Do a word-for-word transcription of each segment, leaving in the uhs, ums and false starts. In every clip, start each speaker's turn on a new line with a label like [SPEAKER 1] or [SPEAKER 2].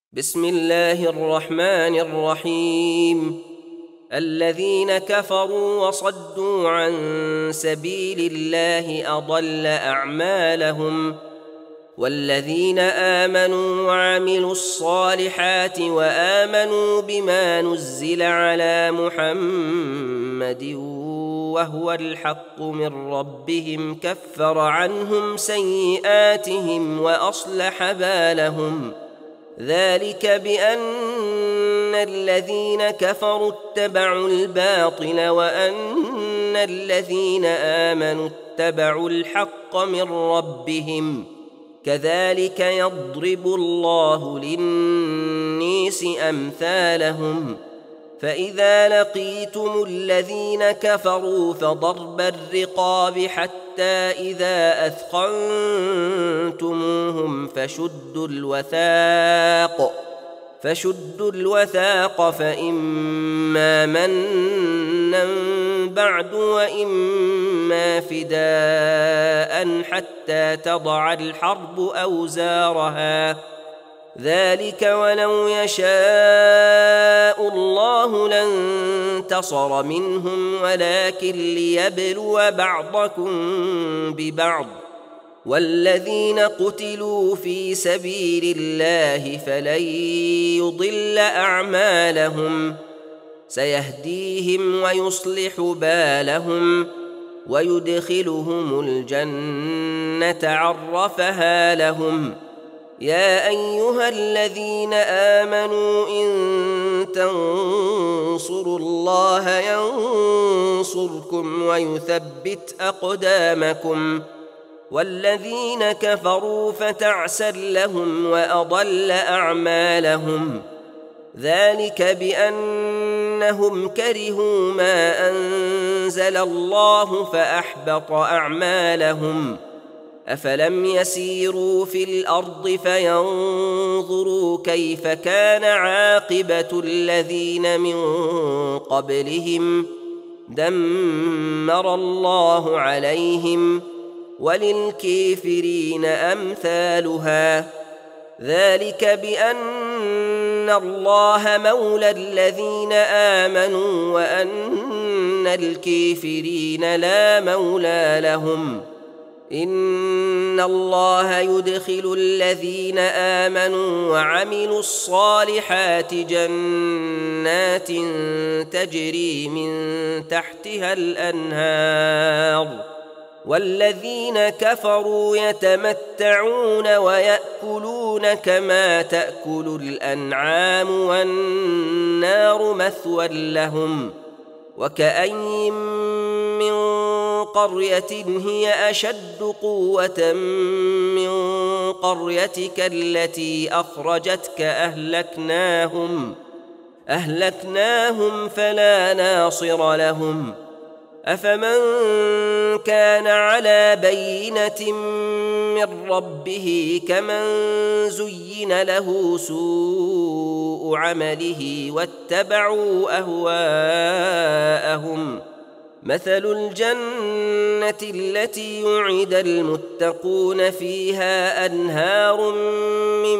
[SPEAKER 1] بسم الله الرحمن الرحيم. الذين كفروا وصدوا عن سبيل الله أضل أعمالهم، والذين آمنوا وعملوا الصالحات وآمنوا بما نزل على محمد وهو الحق من ربهم كفر عنهم سيئاتهم وأصلح بالهم. ذلك بأن الذين كفروا اتبعوا الباطل وأن الذين آمنوا اتبعوا الحق من ربهم، كذلك يضرب الله للناس أمثالهم. فإذا لقيتم الذين كفروا فضرب الرقاب حتى إذا أثخنتموهم فشدوا الوثاق فشدوا الوثاق فإما منا بعد وإما فداء حتى تضع الحرب أوزارها. ذلك ولو يشاء الله لانتصر منهم ولكن ليبلو بعضكم ببعض. والذين قتلوا في سبيل الله فلن يضل أعمالهم، سيهديهم ويصلح بالهم ويدخلهم الجنة عرفها لهم. يا أيها الذين آمنوا إن تنصروا الله ينصركم ويثبت أقدامكم، والذين كفروا فتعسا لهم وأضل أعمالهم. ذلك بأنهم كرهوا ما أنزل الله فأحبط أعمالهم. أفلم يسيروا في الأرض فينظروا كيف كان عاقبة الذين من قبلهم، دمر الله عليهم وللكافرين أمثالها. ذلك بأن الله مولى الذين آمنوا وأن الكافرين لا مولى لهم. إن الله يدخل الذين آمنوا وعملوا الصالحات جنات تجري من تحتها الأنهار، والذين كفروا يتمتعون ويأكلون كما تأكل الأنعام والنار مثوى لهم. وكأين من قرية هي أشد قوة من قريتك التي أخرجتك أهلكناهم أهلكناهم فلا ناصر لهم. أفمن كان على بينة من ربه كمن زين له سوء عمله واتبعوا أهواءهم. مثل الجنة التي يعد المتقون فيها أنهار من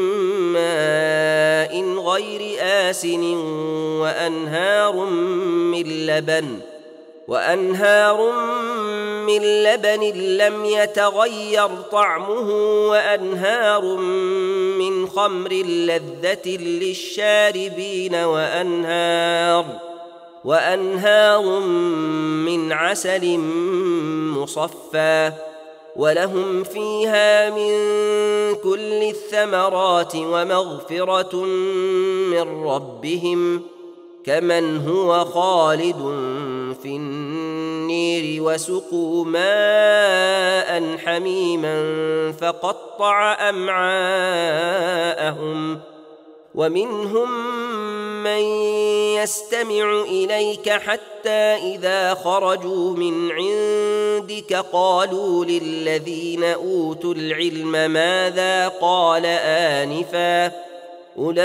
[SPEAKER 1] ماء غير آسن وأنهار من لبن وأنهار من لبن لم يتغير طعمه وأنهار من خمر لذة للشاربين وأنهار وأنهار من عسل مصفى، ولهم فيها من كل الثمرات ومغفرة من ربهم، كمن هو خالد في النير وسقوا ماء حميما فقطع أمعاءهم. ومنهم من يستمع إليك حتى إذا خرجوا من عندك قالوا للذين أوتوا العلم ماذا قال آنفا، أولئك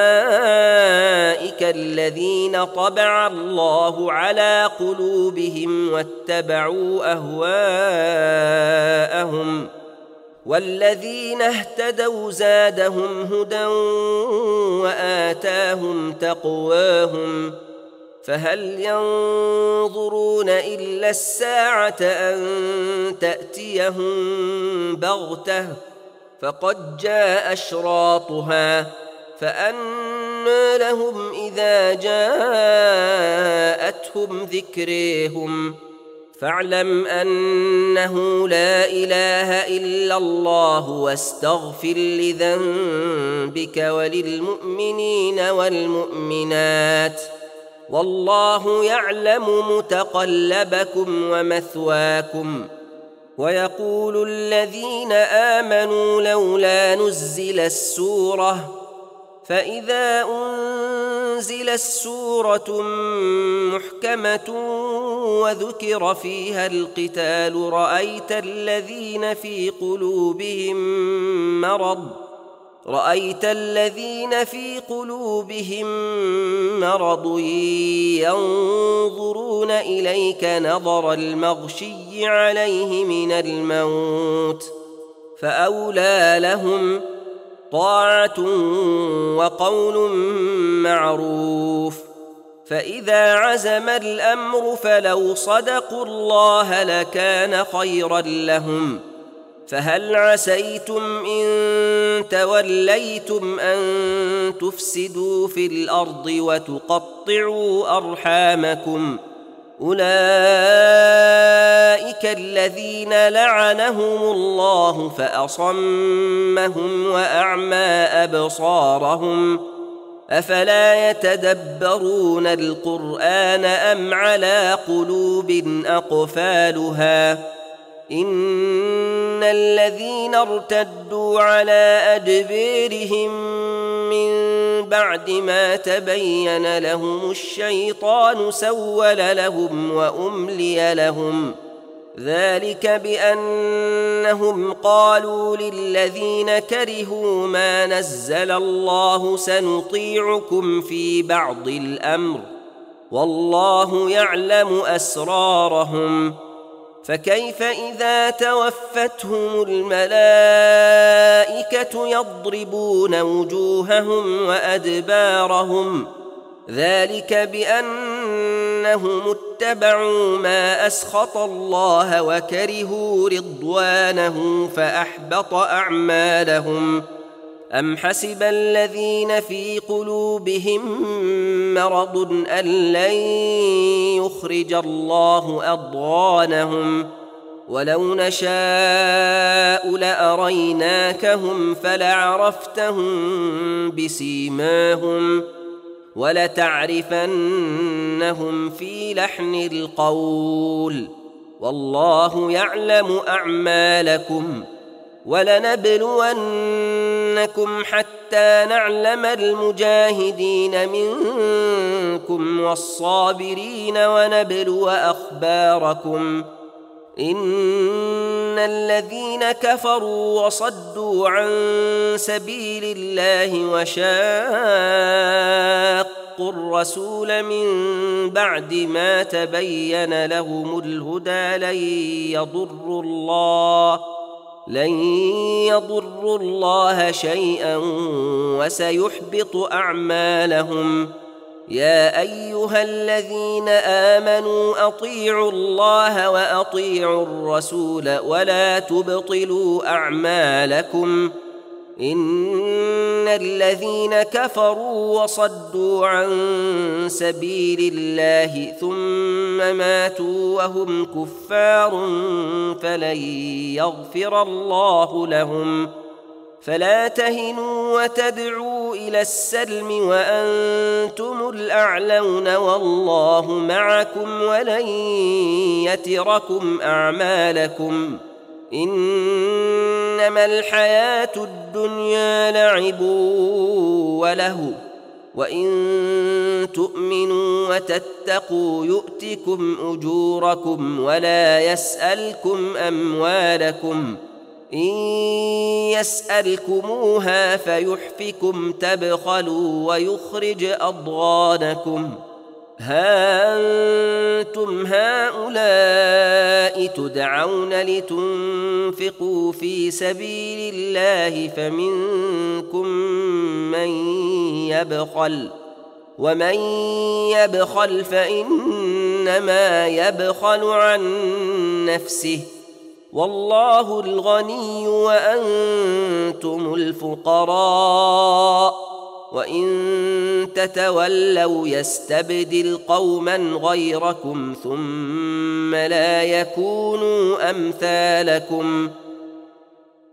[SPEAKER 1] الذين طبع الله على قلوبهم واتبعوا أهواءهم. والذين اهتدوا زادهم هدى وآتاهم تقواهم فهل ينظرون إلا الساعة أن تأتيهم بغتة فقد جاء أشراطها فأنى لهم إذا جاءتهم ذكريهم فاعلم أنه لا إله إلا الله واستغفر لذنبك وللمؤمنين والمؤمنات والله يعلم متقلبكم ومثواكم ويقول الذين آمنوا لولا نزل السورة فإذا أنزل السورة محكمة وذكر فيها القتال رأيت الذين في قلوبهم مرض رأيت الذين في قلوبهم مرض ينظرون إليك نظر المغشي عليه من الموت فأولى لهم طاعة وقول معروف فإذا عزم الأمر فلو صدقوا الله لكان خيرا لهم فهل عسيتم إن توليتم أن تفسدوا في الأرض وتقطعوا أرحامكم أولئك الذين لعنهم الله فأصمهم وأعمى أبصارهم أفلا يتدبرون القرآن أم على قلوب أقفالها إن الذين ارتدوا على أدبيرهم من بعد ما تبين لهم الشيطان سول لهم وأملي لهم ذلك بأنهم قالوا للذين كرهوا ما نزل الله سنطيعكم في بعض الأمر والله يعلم أسرارهم فكيف إذا توفتهم الملائكة يضربون وجوههم وأدبارهم ذلك بأنهم اتبعوا ما أسخط الله وكرهوا رضوانه فأحبط أعمالهم أم حسب الذين في قلوبهم مرض أن لن يخرج الله أضغانهم ولو نشاء لأريناكهم فلعرفتهم بسيماهم ولتعرفنهم في لحن القول والله يعلم أعمالكم ولنبلونكم حتى نعلم المجاهدين منكم والصابرين ونبلو أخباركم إن الذين كفروا وصدوا عن سبيل الله وشاقوا الرسول من بعد ما تبين لهم الهدى لن يضروا الله لن يضروا الله شيئا وسيحبط أعمالهم يا أيها الذين آمنوا أطيعوا الله وأطيعوا الرسول ولا تبطلوا أعمالكم إن الذين كفروا وصدوا عن سبيل الله ثم ماتوا وهم كفار فلن يغفر الله لهم فلا تهنوا وتدعوا إلى السلم وأنتم الأعلون والله معكم ولن يتركم أعمالكم إنما الحياة الدنيا لعب وله وإن تؤمنوا وتتقوا يؤتكم أجوركم ولا يسألكم أموالكم إن يسألكموها فيحفكم تبخلوا ويخرج أضغانكم ها أنتم هؤلاء تدعون لتنفقوا في سبيل الله فمنكم من يبخل ومن يبخل فإنما يبخل عن نفسه والله الغني وأنتم الفقراء وإن تتولوا يستبدل قوما غيركم ثم لا يكونوا أمثالكم